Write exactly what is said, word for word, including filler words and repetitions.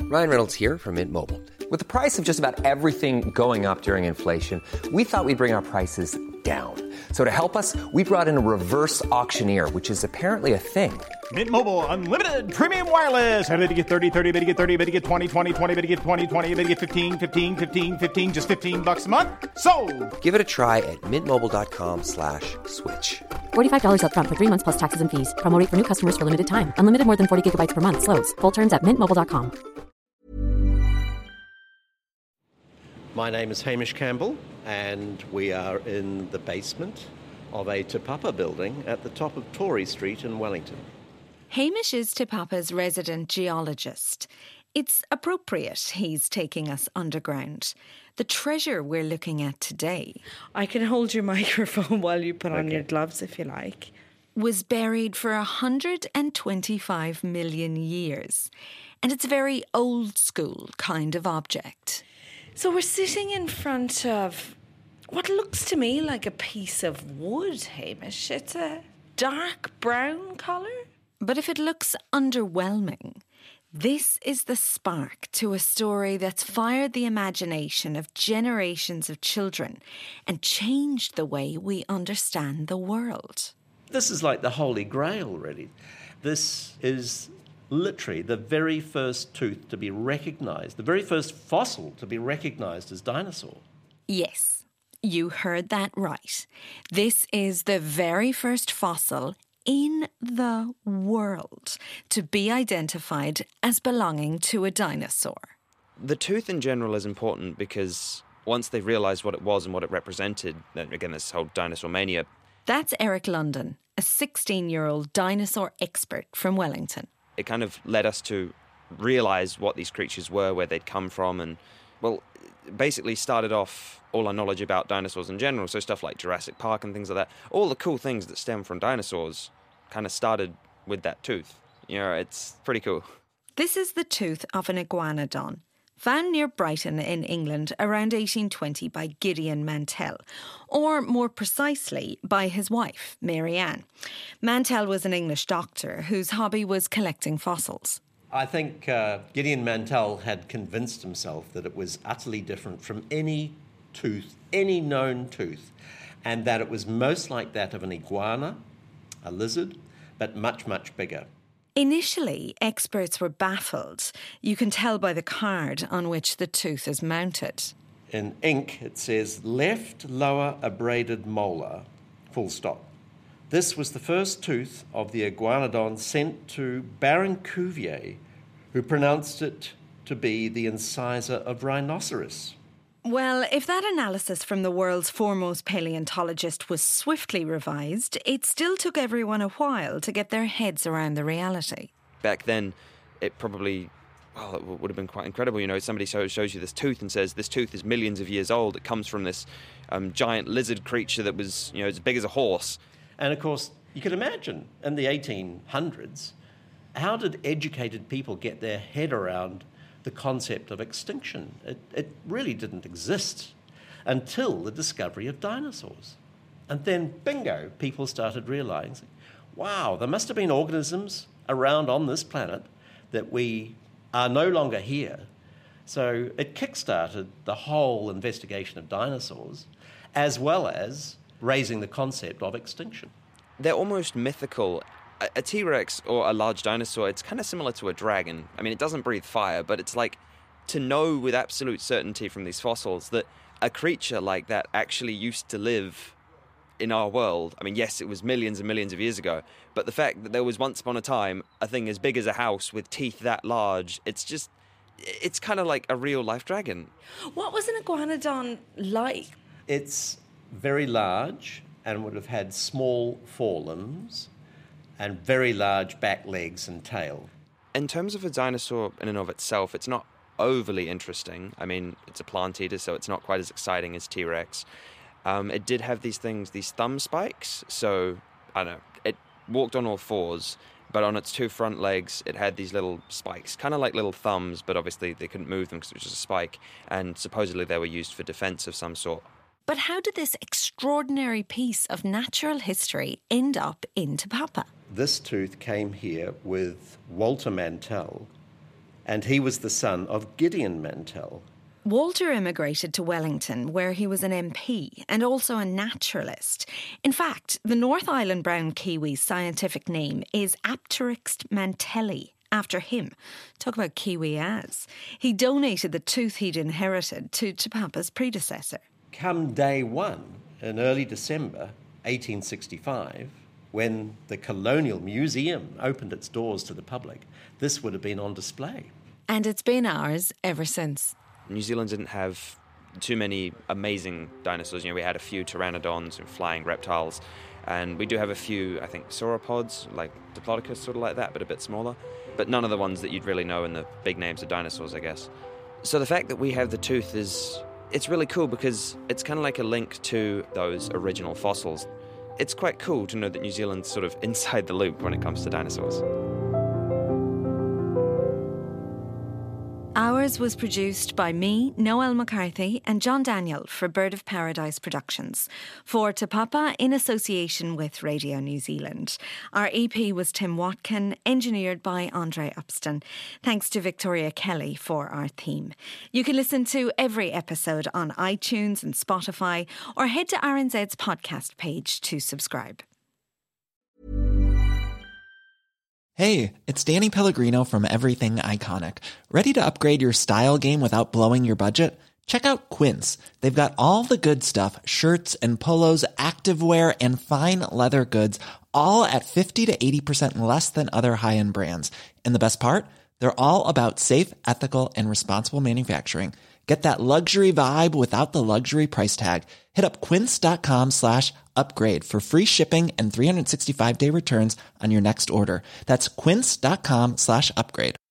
Ryan Reynolds here from Mint Mobile. With the price of just about everything going up during inflation, we thought we'd bring our prices down. So to help us, we brought in a reverse auctioneer, which is apparently a thing. Mint Mobile Unlimited Premium Wireless. How to get thirty, thirty, how to get thirty, how to get twenty, twenty, twenty, how to get twenty, twenty, how to get fifteen, fifteen, fifteen, fifteen, just fifteen bucks a month? Sold! Give it a try at mintmobile.com slash switch. forty-five dollars up front for three months plus taxes and fees. Promo rate for new customers for limited time. Unlimited more than forty gigabytes per month. Slows full terms at mint mobile dot com. My name is Hamish Campbell, and we are in the basement of a Te Papa building at the top of Tory Street in Wellington. Hamish is Te Papa's resident geologist. It's appropriate he's taking us underground. The treasure we're looking at today... I can hold your microphone while you put on Okay. your gloves if you like. ...was buried for one hundred twenty-five million years. And it's a very old-school kind of object. So we're sitting in front of what looks to me like a piece of wood, Hamish. It's a dark brown colour. But if it looks underwhelming, this is the spark to a story that's fired the imagination of generations of children and changed the way we understand the world. This is like the Holy Grail, really. This is literally the very first tooth to be recognised, the very first fossil to be recognised as dinosaur. Yes, you heard that right. This is the very first fossil in the world to be identified as belonging to a dinosaur. The tooth in general is important because once they realised what it was and what it represented, then again, this whole dinosaur mania. That's Eric London, a sixteen-year-old dinosaur expert from Wellington. It kind of led us to realise what these creatures were, where they'd come from, and, well, basically started off all our knowledge about dinosaurs in general, so stuff like Jurassic Park and things like that. All the cool things that stem from dinosaurs kind of started with that tooth. You know, it's pretty cool. This is the tooth of an iguanodon, found near Brighton in England around eighteen twenty by Gideon Mantell, or more precisely by his wife, Mary Ann. Mantell was an English doctor whose hobby was collecting fossils. I think uh, Gideon Mantell had convinced himself that it was utterly different from any tooth, any known tooth, and that it was most like that of an iguana, a lizard, but much, much bigger. Initially, experts were baffled. You can tell by the card on which the tooth is mounted. In ink, it says, left lower abraded molar, full stop. This was the first tooth of the iguanodon sent to Baron Cuvier, who pronounced it to be the incisor of rhinoceros. Well, if that analysis from the world's foremost paleontologist was swiftly revised, it still took everyone a while to get their heads around the reality. Back then, it probably, well, it would have been quite incredible. You know, somebody shows, shows you this tooth and says this tooth is millions of years old. It comes from this um, giant lizard creature that was, you know, as big as a horse. And of course, you could imagine in the eighteen hundreds, how did educated people get their head around the concept of extinction? It, it really didn't exist until the discovery of dinosaurs. And then, bingo, people started realising, wow, there must have been organisms around on this planet that we are no longer here. So it kick-started the whole investigation of dinosaurs, as well as raising the concept of extinction. They're almost mythical. A, a T-Rex or a large dinosaur, it's kind of similar to a dragon. I mean, it doesn't breathe fire, but it's like to know with absolute certainty from these fossils that a creature like that actually used to live in our world. I mean, yes, it was millions and millions of years ago, but the fact that there was once upon a time a thing as big as a house with teeth that large, it's just, it's kind of like a real-life dragon. What was an iguanodon like? It's very large and would have had small forelimbs and very large back legs and tail. In terms of a dinosaur in and of itself, it's not overly interesting. I mean, it's a plant eater, so it's not quite as exciting as T-Rex. Um, it did have these things, these thumb spikes, so, I don't know, it walked on all fours, but on its two front legs, it had these little spikes, kind of like little thumbs, but obviously they couldn't move them because it was just a spike, and supposedly they were used for defense of some sort. But how did this extraordinary piece of natural history end up in Te Papa? This tooth came here with Walter Mantell and he was the son of Gideon Mantell. Walter immigrated to Wellington, where he was an M P and also a naturalist. In fact, the North Island brown kiwi's scientific name is Apteryx mantelli, after him. Talk about kiwi as. He donated the tooth he'd inherited to Te Papa's predecessor. Come day one, in early December eighteen sixty-five, when the Colonial Museum opened its doors to the public, this would have been on display. And it's been ours ever since. New Zealand didn't have too many amazing dinosaurs. You know, we had a few pteranodons and flying reptiles, and we do have a few, I think, sauropods, like Diplodocus, sort of like that, but a bit smaller. But none of the ones that you'd really know in the big names of dinosaurs, I guess. So the fact that we have the tooth is, it's really cool because it's kind of like a link to those original fossils. It's quite cool to know that New Zealand's sort of inside the loop when it comes to dinosaurs. Ours was produced by me, Noelle McCarthy, and John Daniel for Bird of Paradise Productions, for Te Papa in association with Radio New Zealand. Our E P was Tim Watkin, engineered by Andre Upston. Thanks to Victoria Kelly for our theme. You can listen to every episode on iTunes and Spotify, or head to R N Z's podcast page to subscribe. Hey, it's Danny Pellegrino from Everything Iconic. Ready to upgrade your style game without blowing your budget? Check out Quince. They've got all the good stuff, shirts and polos, activewear, and fine leather goods, all at fifty to eighty percent less than other high-end brands. And the best part? They're all about safe, ethical, and responsible manufacturing. Get that luxury vibe without the luxury price tag. Hit up quince.com slash upgrade for free shipping and three sixty-five day returns on your next order. That's quince.com slash upgrade.